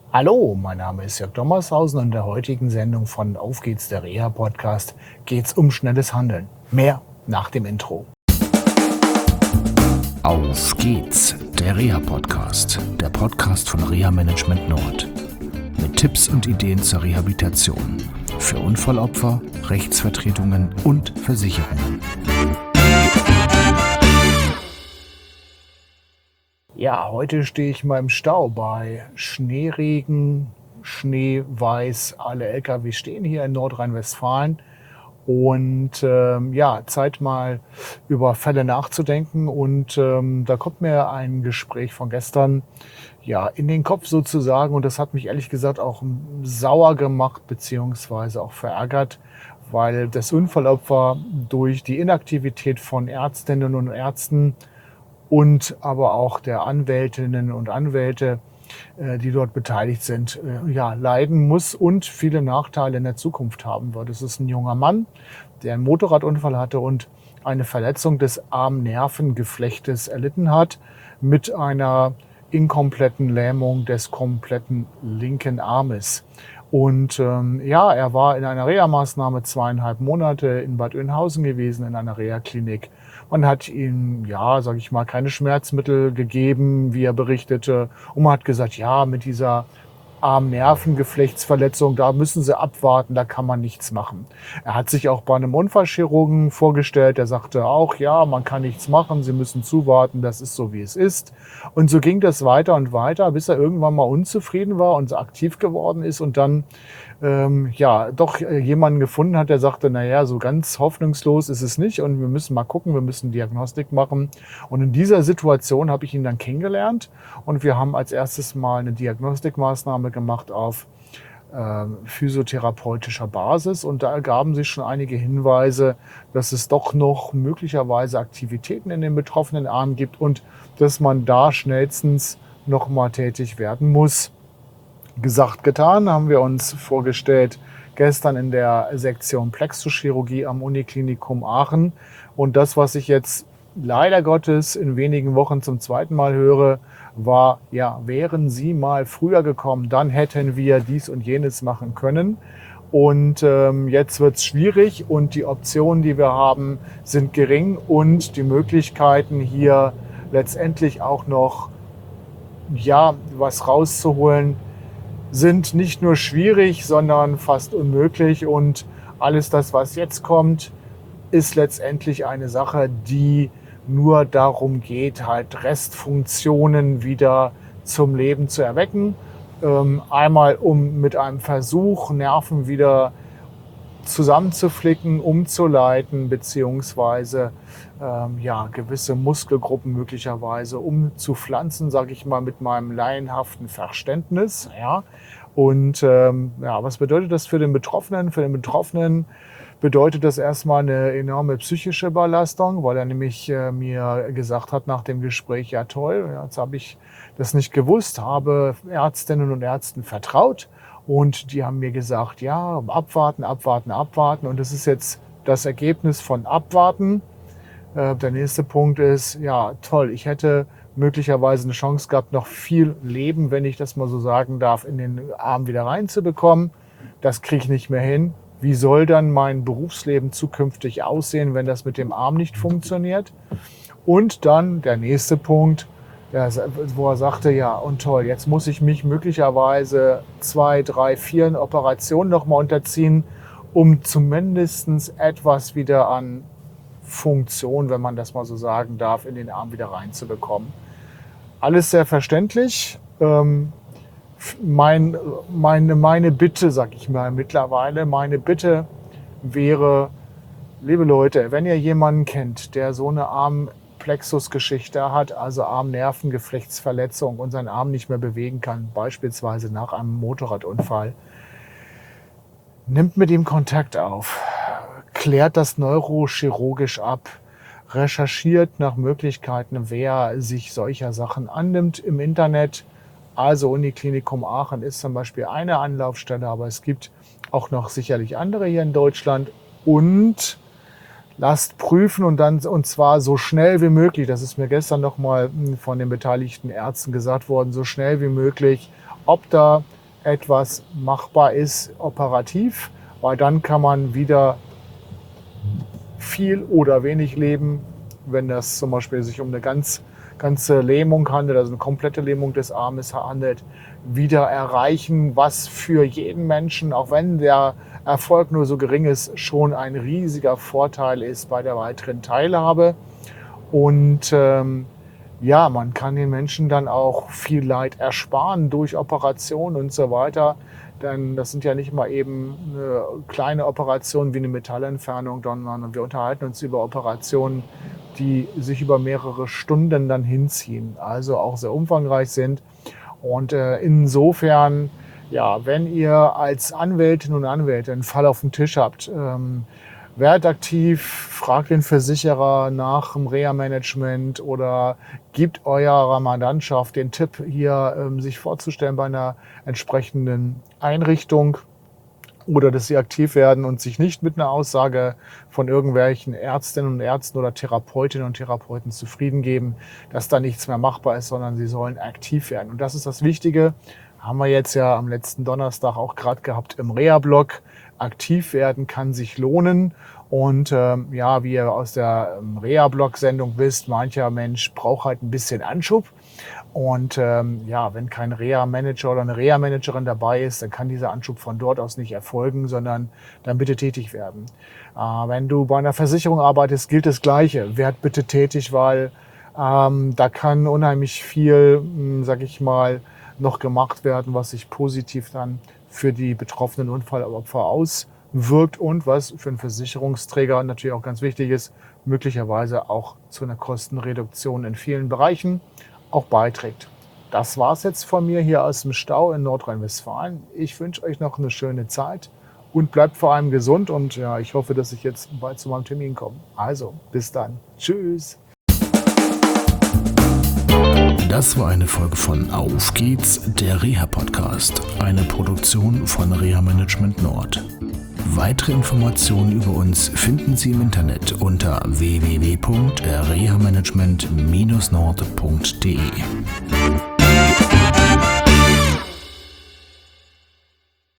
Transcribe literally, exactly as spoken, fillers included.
Hallo, mein Name ist Jörg Dommershausen und in der heutigen Sendung von Auf geht's, der Reha-Podcast, geht's um schnelles Handeln. Mehr nach dem Intro. Auf geht's, der Reha-Podcast, der Podcast von Reha Management Nord. Mit Tipps und Ideen zur Rehabilitation für Unfallopfer, Rechtsvertretungen und Versicherungen. Ja, heute stehe ich mal im Stau bei Schneeregen, Schneeweiß. Alle L K W stehen hier in Nordrhein-Westfalen. Und ähm, ja, Zeit mal über Fälle nachzudenken. Und ähm, da kommt mir ein Gespräch von gestern ja in den Kopf sozusagen. Und das hat mich ehrlich gesagt auch sauer gemacht beziehungsweise auch verärgert, weil das Unfallopfer durch die Inaktivität von Ärztinnen und Ärzten und aber auch der Anwältinnen und Anwälte, äh, die dort beteiligt sind, äh, ja, leiden muss und viele Nachteile in der Zukunft haben wird. Es ist ein junger Mann, der einen Motorradunfall hatte und eine Verletzung des Armnervengeflechtes erlitten hat mit einer inkompletten Lähmung des kompletten linken Armes. Und ähm, ja, er war in einer Reha-Maßnahme zweieinhalb Monate in Bad Oeynhausen gewesen, in einer Reha-Klinik. Man hat ihm, ja, sage ich mal, keine Schmerzmittel gegeben, wie er berichtete. Und man hat gesagt, ja, mit dieser Armnervengeflechtsverletzung, da müssen Sie abwarten, da kann man nichts machen. Er hat sich auch bei einem Unfallchirurgen vorgestellt, der sagte auch, ja, man kann nichts machen, Sie müssen zuwarten, das ist so, wie es ist. Und so ging das weiter und weiter, bis er irgendwann mal unzufrieden war und aktiv geworden ist und dann ähm, ja doch äh, jemanden gefunden hat, der sagte, naja, so ganz hoffnungslos ist es nicht und wir müssen mal gucken, wir müssen Diagnostik machen. Und in dieser Situation habe ich ihn dann kennengelernt und wir haben als erstes mal eine Diagnostikmaßnahme gemacht auf äh, physiotherapeutischer Basis und da ergaben sich schon einige Hinweise, dass es doch noch möglicherweise Aktivitäten in den betroffenen Armen gibt und dass man da schnellstens noch mal tätig werden muss. Gesagt, getan, haben wir uns vorgestellt gestern in der Sektion Plexuschirurgie am Uniklinikum Aachen. Und das, was ich jetzt leider Gottes in wenigen Wochen zum zweiten Mal höre, war, ja, wären Sie mal früher gekommen, dann hätten wir dies und jenes machen können. Und ähm, jetzt wird es schwierig und die Optionen, die wir haben, sind gering und die Möglichkeiten hier letztendlich auch noch, ja, was rauszuholen, sind nicht nur schwierig, sondern fast unmöglich. Und alles das, was jetzt kommt, ist letztendlich eine Sache, die nur darum geht, halt Restfunktionen wieder zum Leben zu erwecken. Ähm, einmal, um mit einem Versuch, Nerven wieder zusammenzuflicken, umzuleiten, beziehungsweise ähm, ja, gewisse Muskelgruppen möglicherweise umzupflanzen, sage ich mal, mit meinem laienhaften Verständnis. Ja. Und ähm, ja, was bedeutet das für den Betroffenen? Für den Betroffenen bedeutet das erstmal eine enorme psychische Belastung, weil er nämlich äh, mir gesagt hat nach dem Gespräch, ja toll, jetzt habe ich das nicht gewusst, habe Ärztinnen und Ärzten vertraut. Und die haben mir gesagt, ja, abwarten, abwarten, abwarten. Und das ist jetzt das Ergebnis von abwarten. Äh, der nächste Punkt ist, ja, toll, ich hätte möglicherweise eine Chance gehabt, noch viel Leben, wenn ich das mal so sagen darf, in den Arm wieder reinzubekommen. Das kriege ich nicht mehr hin. Wie soll dann mein Berufsleben zukünftig aussehen, wenn das mit dem Arm nicht funktioniert? Und dann der nächste Punkt, wo er sagte, ja und toll, jetzt muss ich mich möglicherweise zwei, drei, vier Operationen nochmal unterziehen, um zumindest etwas wieder an Funktion, wenn man das mal so sagen darf, in den Arm wieder reinzubekommen. Alles sehr verständlich. Ähm, mein, meine, meine Bitte, sag ich mal mittlerweile, meine Bitte wäre, liebe Leute, wenn ihr jemanden kennt, der so eine Armplexus-Geschichte hat, also Armnervengeflechtsverletzung und seinen Arm nicht mehr bewegen kann, beispielsweise nach einem Motorradunfall, nimmt mit ihm Kontakt auf, klärt das neurochirurgisch ab, recherchiert nach Möglichkeiten, wer sich solcher Sachen annimmt im Internet. Also Uniklinikum Aachen ist zum Beispiel eine Anlaufstelle, aber es gibt auch noch sicherlich andere hier in Deutschland. Und lasst prüfen und dann und zwar so schnell wie möglich. Das ist mir gestern noch mal von den beteiligten Ärzten gesagt worden, so schnell wie möglich, ob da etwas machbar ist operativ, weil dann kann man wieder viel oder wenig leben, wenn das zum Beispiel sich um eine ganz, ganze Lähmung handelt, also eine komplette Lähmung des Armes handelt, wieder erreichen, was für jeden Menschen, auch wenn der Erfolg nur so gering ist, schon ein riesiger Vorteil ist bei der weiteren Teilhabe. Und ähm, ja, man kann den Menschen dann auch viel Leid ersparen durch Operationen und so weiter. Denn das sind ja nicht mal eben eine kleine Operationen wie eine Metallentfernung, sondern wir unterhalten uns über Operationen, die sich über mehrere Stunden dann hinziehen, also auch sehr umfangreich sind. Und äh, insofern, ja, wenn ihr als Anwältin und Anwälte einen Fall auf dem Tisch habt, ähm, werdet aktiv, fragt den Versicherer nach dem Reha-Management oder gebt eurer Mandantschaft den Tipp, hier ähm, sich vorzustellen bei einer entsprechenden Einrichtung oder dass sie aktiv werden und sich nicht mit einer Aussage von irgendwelchen Ärztinnen und Ärzten oder Therapeutinnen und Therapeuten zufrieden geben, dass da nichts mehr machbar ist, sondern sie sollen aktiv werden. Und das ist das Wichtige, haben wir jetzt ja am letzten Donnerstag auch gerade gehabt im Reha-Blog. Aktiv werden kann sich lohnen. Und ähm, ja, wie ihr aus der ähm, Reha-Blog-Sendung wisst, mancher Mensch braucht halt ein bisschen Anschub. Und ähm, ja, wenn kein Reha-Manager oder eine Reha-Managerin dabei ist, dann kann dieser Anschub von dort aus nicht erfolgen, sondern dann bitte tätig werden. Äh, wenn du bei einer Versicherung arbeitest, gilt das Gleiche. Werd bitte tätig, weil ähm, da kann unheimlich viel, mh, sag ich mal, noch gemacht werden, was sich positiv dann für die betroffenen Unfallopfer auswirkt und was für einen Versicherungsträger natürlich auch ganz wichtig ist, möglicherweise auch zu einer Kostenreduktion in vielen Bereichen auch beiträgt. Das war's jetzt von mir hier aus dem Stau in Nordrhein-Westfalen. Ich wünsche euch noch eine schöne Zeit und bleibt vor allem gesund und ja, ich hoffe, dass ich jetzt bald zu meinem Termin komme. Also, bis dann. Tschüss. Das war eine Folge von Auf geht's, der Reha-Podcast, eine Produktion von Reha Management Nord. Weitere Informationen über uns finden Sie im Internet unter w w w punkt reha management Bindestrich nord punkt d e.